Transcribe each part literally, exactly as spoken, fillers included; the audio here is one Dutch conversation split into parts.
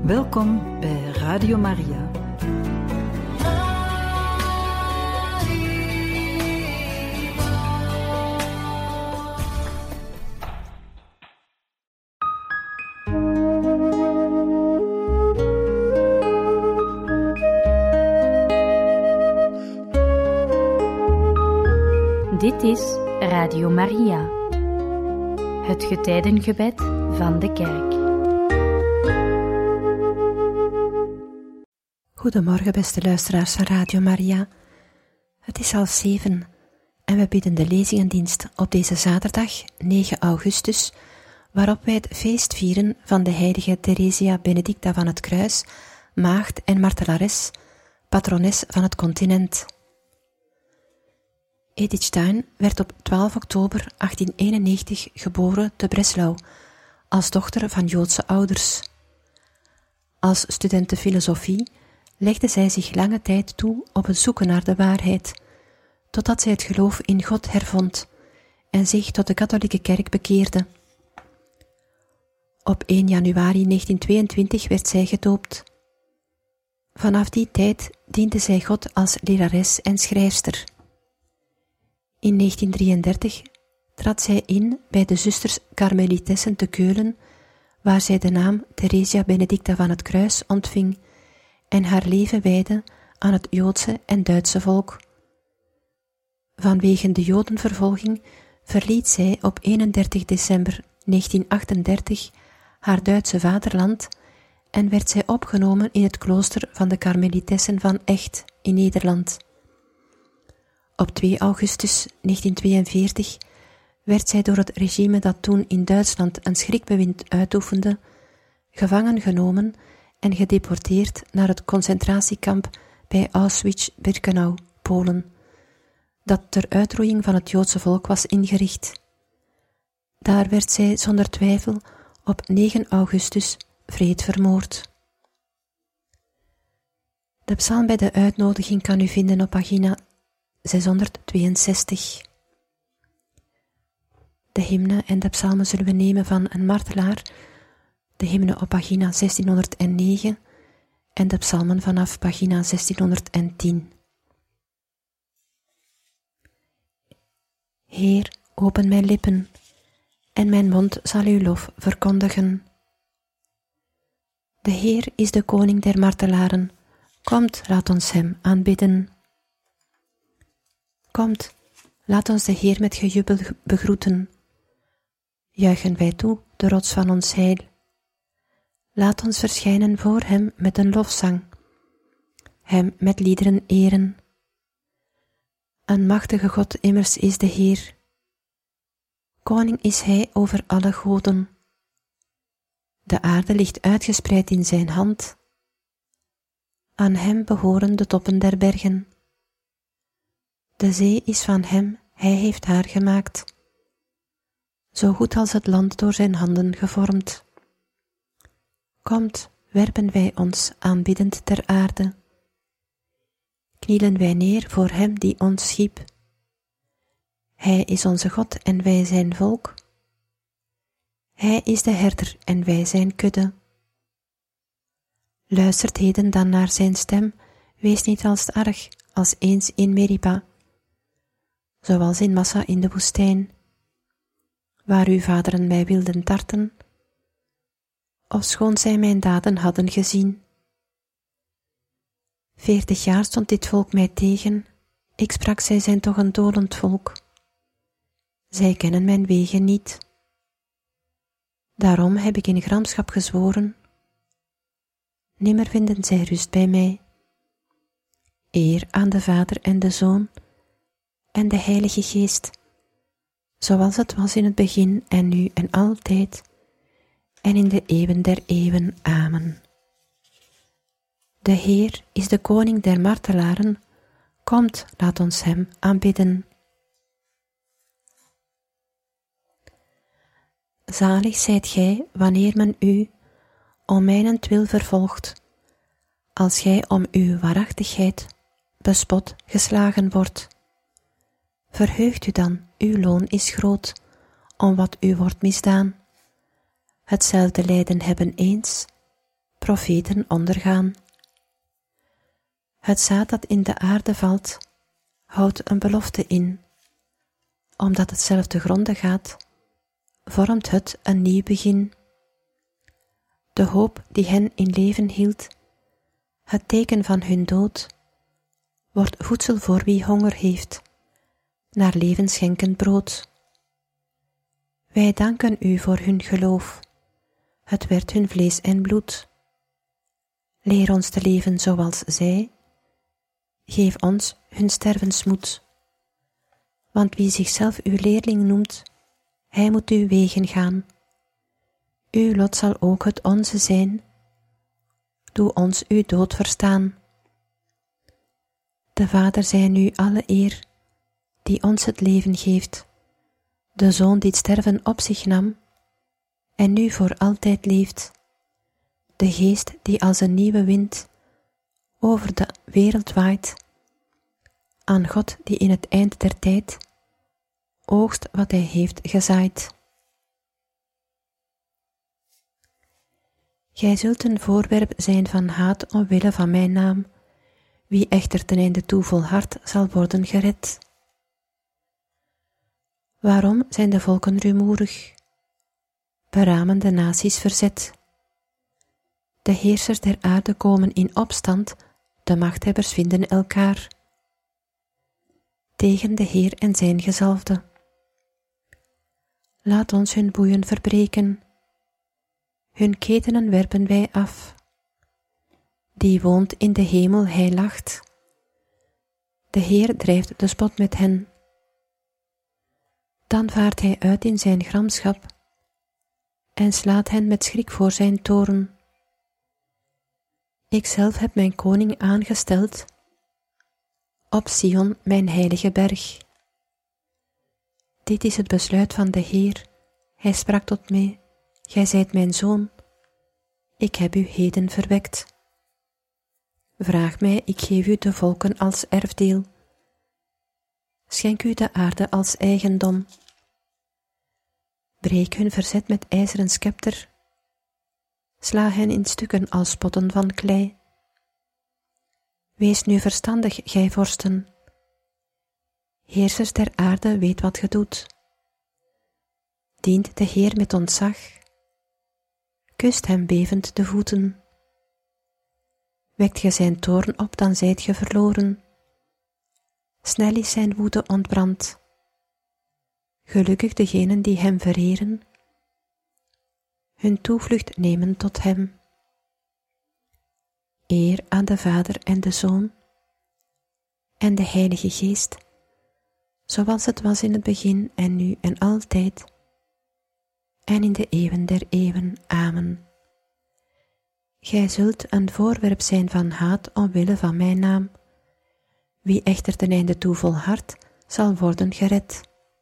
Welkom bij Radio Maria. Dit is Radio Maria, het getijdengebed van de kerk. Goedemorgen, beste luisteraars van Radio Maria. Het is half zeven en we bidden de lezingendienst op deze zaterdag, negen augustus, waarop wij het feest vieren van de heilige Theresia Benedicta van het Kruis, maagd en martelares, patrones van het continent. Edith Stein werd op twaalf oktober achttienhonderdeenennegentig geboren te Breslau, als dochter van Joodse ouders. Als studente filosofie legde zij zich lange tijd toe op het zoeken naar de waarheid, totdat zij het geloof in God hervond en zich tot de katholieke kerk bekeerde. Op één januari negentienhonderdtweeëntwintig werd zij gedoopt. Vanaf die tijd diende zij God als lerares en schrijfster. In negentiendrieëndertig trad zij in bij de zusters Karmelitessen te Keulen, waar zij de naam Theresia Benedicta van het Kruis ontving en haar leven wijdde aan het Joodse en Duitse volk. Vanwege de Jodenvervolging verliet zij op eenendertig december negentienhonderdachtendertig haar Duitse vaderland en werd zij opgenomen in het klooster van de Karmelitessen van Echt in Nederland. Op twee augustus negentienhonderdtweeënveertig werd zij door het regime dat toen in Duitsland een schrikbewind uitoefende, gevangen genomen en gedeporteerd naar het concentratiekamp bij Auschwitz-Birkenau, Polen, dat ter uitroeiing van het Joodse volk was ingericht. Daar werd zij zonder twijfel op negen augustus wreed vermoord. De psalm bij de uitnodiging kan u vinden op pagina zeshonderdtweeënzestig. De hymne en de psalmen zullen we nemen van een martelaar, de hymne op pagina zestienhonderdnegen en de psalmen vanaf pagina zestienhonderdtien. Heer, open mijn lippen, en mijn mond zal uw lof verkondigen. De Heer is de koning der martelaren, komt, laat ons hem aanbidden. Komt, laat ons de Heer met gejubel begroeten. Juichen wij toe, de rots van ons heil. Laat ons verschijnen voor hem met een lofzang, hem met liederen eren. Een machtige God immers is de Heer. Koning is hij over alle goden. De aarde ligt uitgespreid in zijn hand. Aan hem behoren de toppen der bergen. De zee is van hem, hij heeft haar gemaakt, zo goed als het land door zijn handen gevormd. Komt, werpen wij ons aanbiddend ter aarde. Knielen wij neer voor hem die ons schiep. Hij is onze God en wij zijn volk. Hij is de herder en wij zijn kudde. Luistert heden dan naar zijn stem, wees niet als arg, als eens in Meriba, zoals in Massa in de woestijn, waar uw vaderen mij wilden tarten, ofschoon zij mijn daden hadden gezien. Veertig jaar stond dit volk mij tegen, ik sprak, zij zijn toch een dolend volk. Zij kennen mijn wegen niet. Daarom heb ik in gramschap gezworen, nimmer vinden zij rust bij mij. Eer aan de Vader en de Zoon en de Heilige Geest, zoals het was in het begin en nu en altijd, en in de eeuwen der eeuwen. Amen. De Heer is de koning der martelaren, komt, laat ons hem aanbidden. Zalig zijt gij, wanneer men u om mijnentwil vervolgt, als gij om uw waarachtigheid bespot geslagen wordt. Verheugt u dan, uw loon is groot, om wat u wordt misdaan. Hetzelfde lijden hebben eens, profeten ondergaan. Het zaad dat in de aarde valt, houdt een belofte in. Omdat het zelf te gronde gaat, vormt het een nieuw begin. De hoop die hen in leven hield, het teken van hun dood, wordt voedsel voor wie honger heeft, naar levensschenkend brood. Wij danken u voor hun geloof, het werd hun vlees en bloed. Leer ons te leven zoals zij, geef ons hun stervensmoed. Want wie zichzelf uw leerling noemt, hij moet uw wegen gaan. Uw lot zal ook het onze zijn, doe ons uw dood verstaan. De Vader zij nu alle eer, die ons het leven geeft, de Zoon die het sterven op zich nam, en nu voor altijd leeft, de Geest die als een nieuwe wind over de wereld waait, aan God die in het eind der tijd oogst wat hij heeft gezaaid. Gij zult een voorwerp zijn van haat omwille van mijn naam, wie echter ten einde toe volhardt zal worden gered. Waarom zijn de volken rumoerig? Beramen de naties verzet. De heersers der aarde komen in opstand, de machthebbers vinden elkaar tegen de Heer en zijn gezalfde. Laat ons hun boeien verbreken, hun ketenen werpen wij af. Die woont in de hemel, hij lacht. De Heer drijft de spot met hen. Dan vaart hij uit in zijn gramschap en slaat hen met schrik voor zijn toorn. Ikzelf heb mijn koning aangesteld op Sion, mijn heilige berg. Dit is het besluit van de Heer. Hij sprak tot mij, gij zijt mijn zoon, ik heb u heden verwekt. Vraag mij, ik geef u de volken als erfdeel. Schenk u de aarde als eigendom. Breek hun verzet met ijzeren scepter. Sla hen in stukken als potten van klei. Wees nu verstandig, gij vorsten. Heersers der aarde, weet wat ge doet. Dient de Heer met ontzag. Kust hem bevend de voeten. Wekt ge zijn toorn op, dan zijt ge verloren. Snel is zijn woede ontbrand. Gelukkig degenen die hem vereren, hun toevlucht nemen tot hem. Eer aan de Vader en de Zoon en de Heilige Geest, zoals het was in het begin en nu en altijd, en in de eeuwen der eeuwen. Amen. Gij zult een voorwerp zijn van haat omwille van mijn naam. Wie echter ten einde toe volhardt, zal worden gered.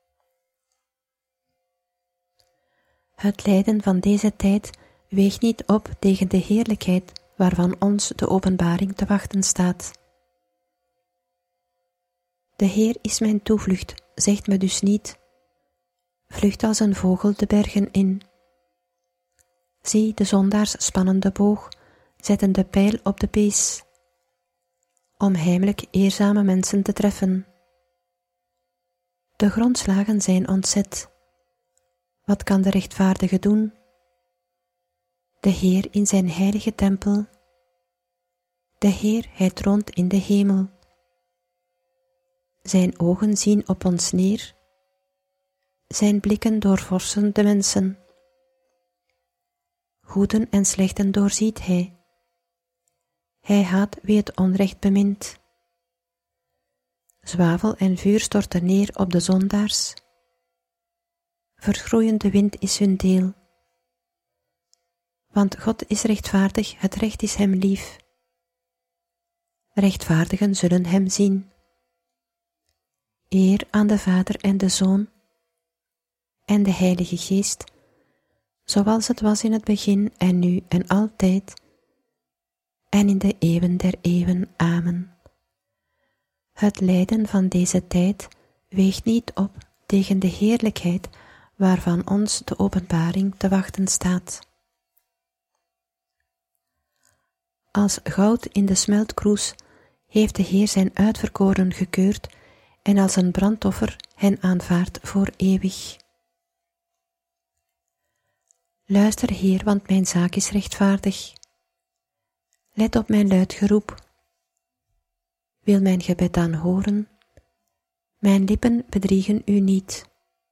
Het lijden van deze tijd weegt niet op tegen de heerlijkheid waarvan ons de openbaring te wachten staat. De Heer is mijn toevlucht, zegt me dus niet. Vlucht als een vogel de bergen in. Zie, de zondaars spannen de boog, zetten de pijl op de pees, om heimelijk eerzame mensen te treffen. De grondslagen zijn ontzet. Wat kan de rechtvaardige doen? De Heer in zijn heilige tempel. De Heer, hij troont in de hemel. Zijn ogen zien op ons neer. Zijn blikken doorvorsen de mensen. Goeden en slechten doorziet hij. Hij haat wie het onrecht bemint. Zwavel en vuur storten neer op de zondaars. Vergroeiende wind is hun deel. Want God is rechtvaardig, het recht is hem lief. Rechtvaardigen zullen hem zien. Eer aan de Vader en de Zoon en de Heilige Geest, zoals het was in het begin en nu en altijd, en in de eeuwen der eeuwen. Amen. Het lijden van deze tijd weegt niet op tegen de heerlijkheid waarvan ons de openbaring te wachten staat. Als goud in de smeltkroes heeft de Heer zijn uitverkoren gekeurd en als een brandoffer hen aanvaardt voor eeuwig. Luister, Heer, want mijn zaak is rechtvaardig. Let op mijn luid geroep. Wil mijn gebed dan horen? Mijn lippen bedriegen u niet.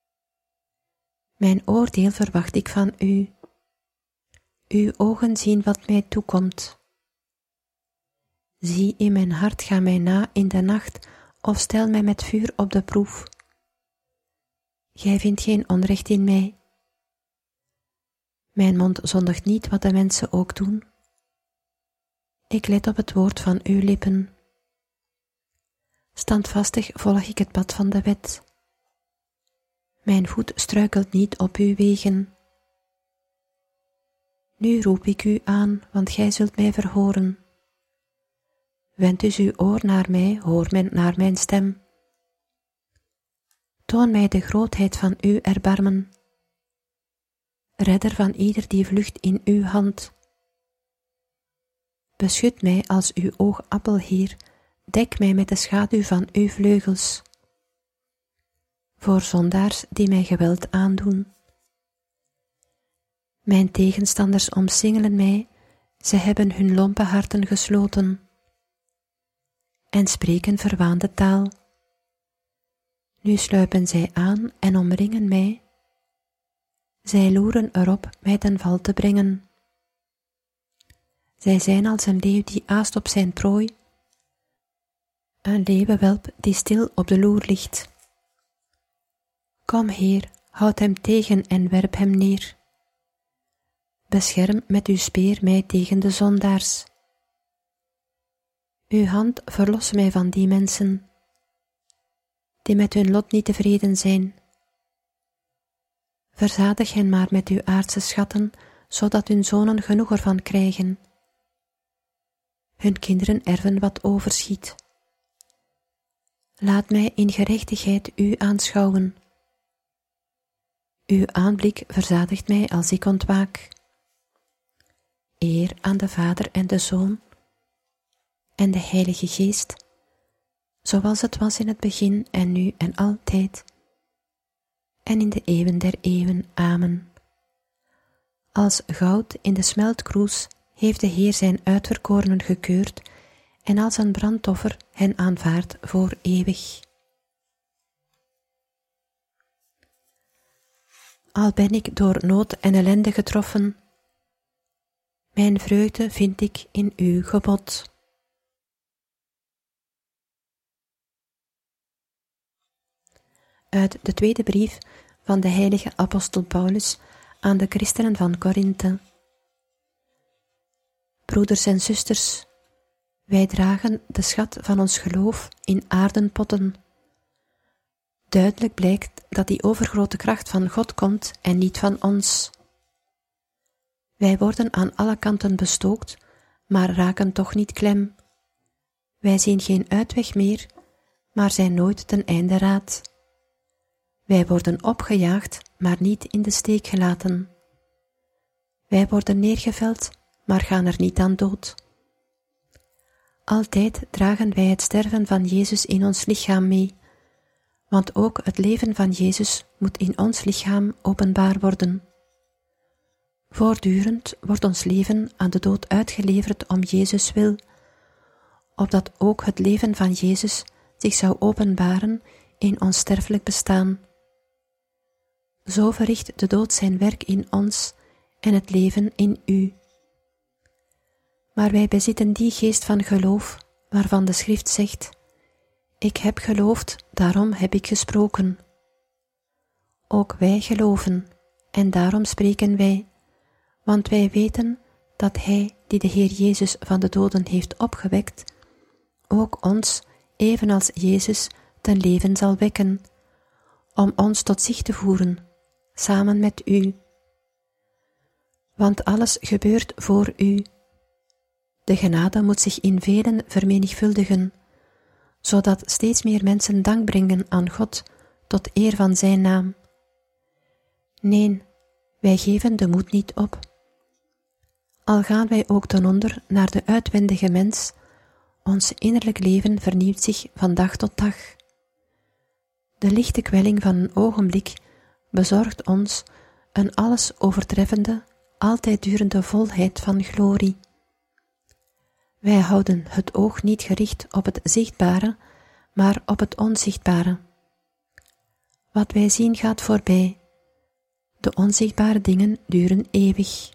Mijn oordeel verwacht ik van u. Uw ogen zien wat mij toekomt. Zie, in mijn hart ga mij na in de nacht, of stel mij met vuur op de proef. Gij vindt geen onrecht in mij. Mijn mond zondigt niet wat de mensen ook doen. Ik let op het woord van uw lippen. Standvastig volg ik het pad van de wet. Mijn voet struikelt niet op uw wegen. Nu roep ik u aan, want gij zult mij verhoren. Wend dus uw oor naar mij, hoor men naar mijn stem. Toon mij de grootheid van uw erbarmen. Redder van ieder die vlucht in uw hand. Beschut mij als uw oogappel, Heer, dek mij met de schaduw van uw vleugels. Voor zondaars die mij geweld aandoen. Mijn tegenstanders omsingelen mij, ze hebben hun lompe harten gesloten en spreken verwaande taal. Nu sluipen zij aan en omringen mij. Zij loeren erop mij ten val te brengen. Zij zijn als een leeuw die aast op zijn prooi, een leeuwenwelp die stil op de loer ligt. Kom, Heer, houd hem tegen en werp hem neer. Bescherm met uw speer mij tegen de zondaars. Uw hand verlos mij van die mensen, die met hun lot niet tevreden zijn. Verzadig hen maar met uw aardse schatten, zodat hun zonen genoeg ervan krijgen. Hun kinderen erven wat overschiet. Laat mij in gerechtigheid u aanschouwen. Uw aanblik verzadigt mij als ik ontwaak. Eer aan de Vader en de Zoon en de Heilige Geest, zoals het was in het begin en nu en altijd, en in de eeuwen der eeuwen. Amen. Als goud in de smeltkroes heeft de Heer zijn uitverkorenen gekeurd en als een brandoffer hen aanvaardt voor eeuwig. Al ben ik door nood en ellende getroffen, mijn vreugde vind ik in uw gebod. Uit de tweede brief van de heilige apostel Paulus aan de christenen van Korinthe. Broeders en zusters, wij dragen de schat van ons geloof in aarden potten. Duidelijk blijkt dat die overgrote kracht van God komt en niet van ons. Wij worden aan alle kanten bestookt, maar raken toch niet klem. Wij zien geen uitweg meer, maar zijn nooit ten einde raad. Wij worden opgejaagd, maar niet in de steek gelaten. Wij worden neergeveld, maar gaan er niet aan dood. Altijd dragen wij het sterven van Jezus in ons lichaam mee, want ook het leven van Jezus moet in ons lichaam openbaar worden. Voortdurend wordt ons leven aan de dood uitgeleverd om Jezus wil, opdat ook het leven van Jezus zich zou openbaren in ons sterfelijk bestaan. Zo verricht de dood zijn werk in ons en het leven in u. Maar wij bezitten die geest van geloof, waarvan de schrift zegt: ik heb geloofd, daarom heb ik gesproken. Ook wij geloven, en daarom spreken wij, want wij weten dat Hij, die de Heer Jezus van de doden heeft opgewekt, ook ons, evenals Jezus, ten leven zal wekken, om ons tot zich te voeren, samen met u. Want alles gebeurt voor u. De genade moet zich in velen vermenigvuldigen, zodat steeds meer mensen dank brengen aan God tot eer van zijn naam. Nee, wij geven de moed niet op. Al gaan wij ook ten onder naar de uitwendige mens, ons innerlijk leven vernieuwt zich van dag tot dag. De lichte kwelling van een ogenblik bezorgt ons een alles overtreffende, altijd durende volheid van glorie. Wij houden het oog niet gericht op het zichtbare, maar op het onzichtbare. Wat wij zien gaat voorbij. De onzichtbare dingen duren eeuwig.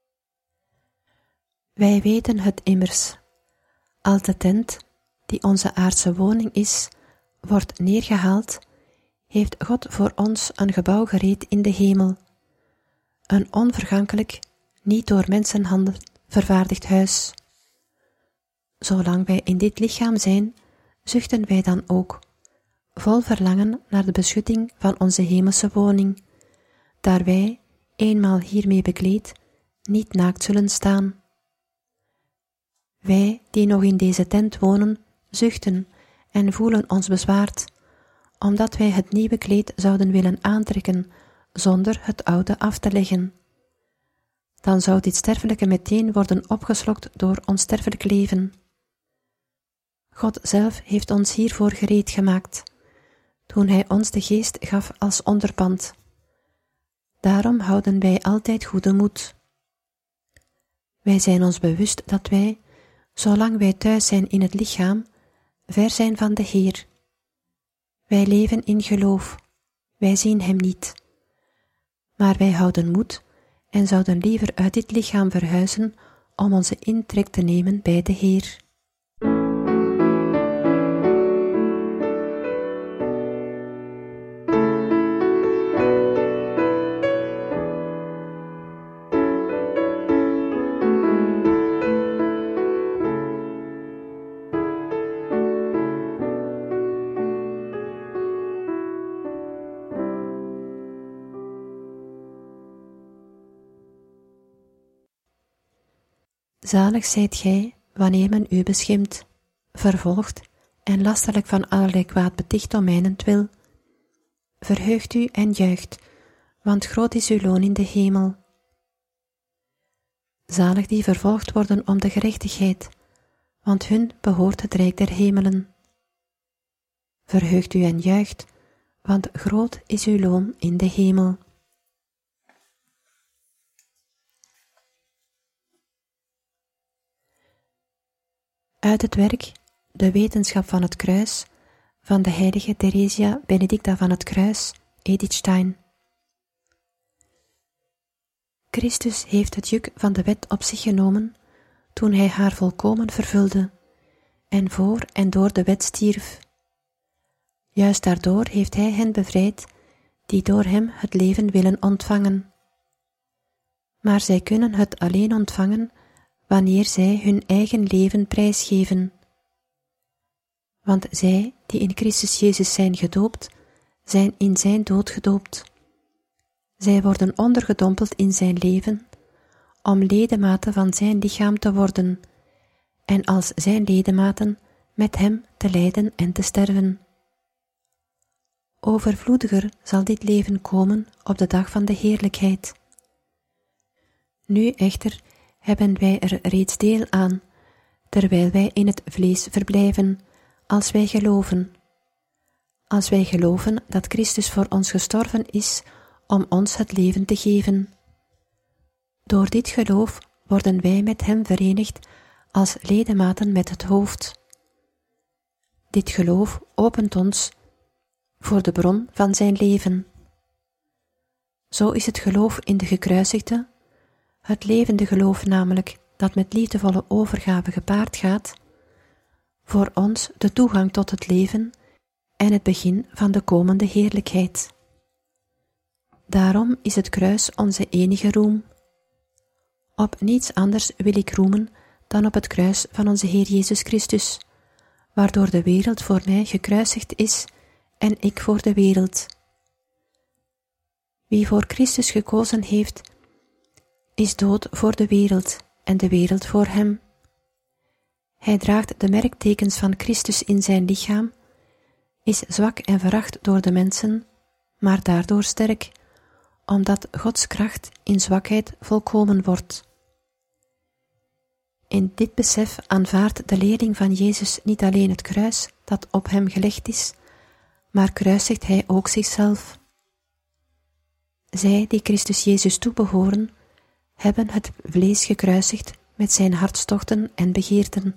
Wij weten het immers. Als de tent, die onze aardse woning is, wordt neergehaald, heeft God voor ons een gebouw gereed in de hemel. Een onvergankelijk, niet door mensenhanden vervaardigd huis. Zolang wij in dit lichaam zijn, zuchten wij dan ook, vol verlangen naar de beschutting van onze hemelse woning, daar wij, eenmaal hiermee bekleed, niet naakt zullen staan. Wij, die nog in deze tent wonen, zuchten en voelen ons bezwaard, omdat wij het nieuwe kleed zouden willen aantrekken, zonder het oude af te leggen. Dan zou dit sterfelijke meteen worden opgeslokt door onsterfelijk leven. God zelf heeft ons hiervoor gereed gemaakt, toen Hij ons de geest gaf als onderpand. Daarom houden wij altijd goede moed. Wij zijn ons bewust dat wij, zolang wij thuis zijn in het lichaam, ver zijn van de Heer. Wij leven in geloof, wij zien Hem niet. Maar wij houden moed en zouden liever uit dit lichaam verhuizen om onze intrek te nemen bij de Heer. Zalig zijt gij, wanneer men u beschimpt, vervolgt en lasterlijk van allerlei kwaad beticht om mijnentwil. Verheugt u en juicht, want groot is uw loon in de hemel. Zalig die vervolgd worden om de gerechtigheid, want hun behoort het rijk der hemelen. Verheugt u en juicht, want groot is uw loon in de hemel. Uit het werk De wetenschap van het kruis van de heilige Theresia Benedicta van het Kruis, Edith Stein. Christus heeft het juk van de wet op zich genomen toen hij haar volkomen vervulde en voor en door de wet stierf. Juist daardoor heeft hij hen bevrijd die door hem het leven willen ontvangen. Maar zij kunnen het alleen ontvangen wanneer zij hun eigen leven prijsgeven. Want zij, die in Christus Jezus zijn gedoopt, zijn in zijn dood gedoopt. Zij worden ondergedompeld in zijn leven, om ledematen van zijn lichaam te worden, en als zijn ledematen met hem te lijden en te sterven. Overvloediger zal dit leven komen op de dag van de heerlijkheid. Nu echter hebben wij er reeds deel aan, terwijl wij in het vlees verblijven, als wij geloven. Als wij geloven dat Christus voor ons gestorven is om ons het leven te geven. Door dit geloof worden wij met hem verenigd als ledematen met het hoofd. Dit geloof opent ons voor de bron van zijn leven. Zo is het geloof in de gekruisigde, het levende geloof namelijk, dat met liefdevolle overgave gepaard gaat, voor ons de toegang tot het leven en het begin van de komende heerlijkheid. Daarom is het kruis onze enige roem. Op niets anders wil ik roemen dan op het kruis van onze Heer Jezus Christus, waardoor de wereld voor mij gekruisigd is en ik voor de wereld. Wie voor Christus gekozen heeft, is dood voor de wereld en de wereld voor hem. Hij draagt de merktekens van Christus in zijn lichaam, is zwak en veracht door de mensen, maar daardoor sterk, omdat Gods kracht in zwakheid volkomen wordt. In dit besef aanvaardt de leerling van Jezus niet alleen het kruis dat op hem gelegd is, maar kruisigt hij ook zichzelf. Zij die Christus Jezus toebehoren, hebben het vlees gekruisigd met zijn hartstochten en begeerten.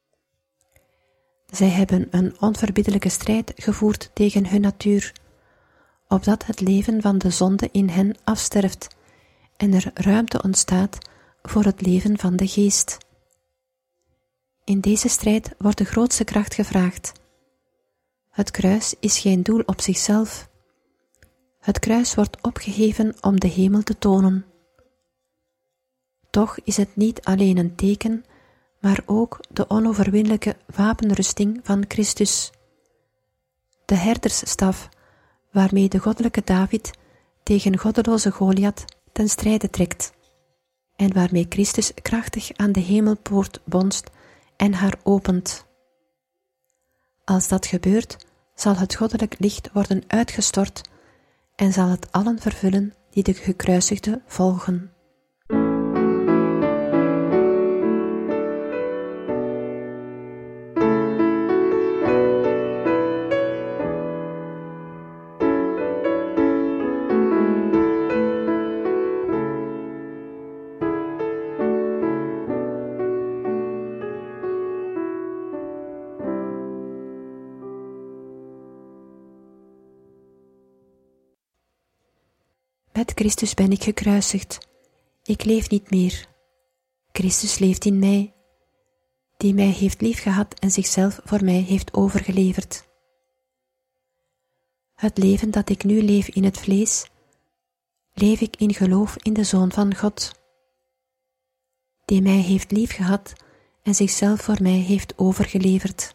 Zij hebben een onverbiddelijke strijd gevoerd tegen hun natuur, opdat het leven van de zonde in hen afsterft en er ruimte ontstaat voor het leven van de geest. In deze strijd wordt de grootste kracht gevraagd. Het kruis is geen doel op zichzelf. Het kruis wordt opgeheven om de hemel te tonen. Toch is het niet alleen een teken, maar ook de onoverwinnelijke wapenrusting van Christus. De herdersstaf, waarmee de goddelijke David tegen goddeloze Goliath ten strijde trekt, en waarmee Christus krachtig aan de hemelpoort bonst en haar opent. Als dat gebeurt, zal het goddelijk licht worden uitgestort en zal het allen vervullen die de gekruisigde volgen. Met Christus ben ik gekruisigd. Ik leef niet meer. Christus leeft in mij, die mij heeft liefgehad en zichzelf voor mij heeft overgeleverd. Het leven dat ik nu leef in het vlees, leef ik in geloof in de Zoon van God, die mij heeft liefgehad en zichzelf voor mij heeft overgeleverd.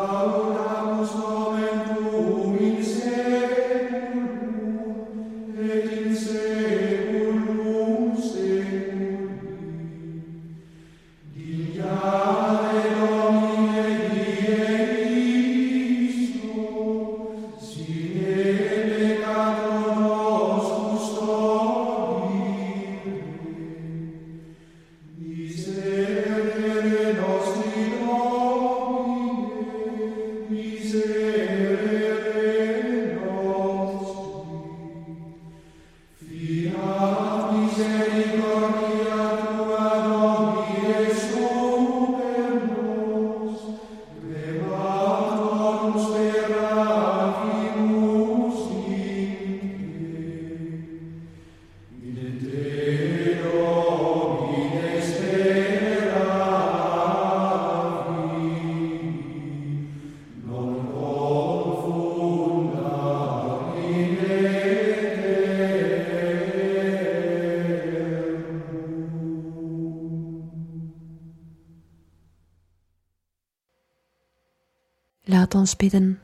Laat ons bidden.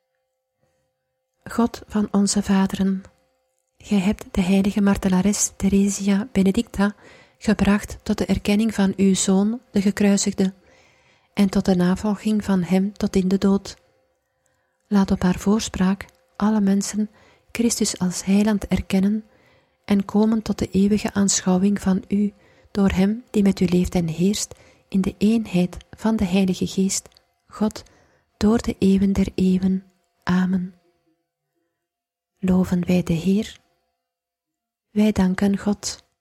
God van onze vaderen, gij hebt de heilige martelares Theresia Benedicta gebracht tot de erkenning van uw Zoon, de gekruisigde, en tot de navolging van hem tot in de dood. Laat op haar voorspraak alle mensen Christus als heiland erkennen en komen tot de eeuwige aanschouwing van u door hem die met u leeft en heerst in de eenheid van de Heilige Geest, God, door de eeuwen der eeuwen. Amen. Loven wij de Heer. Wij danken God.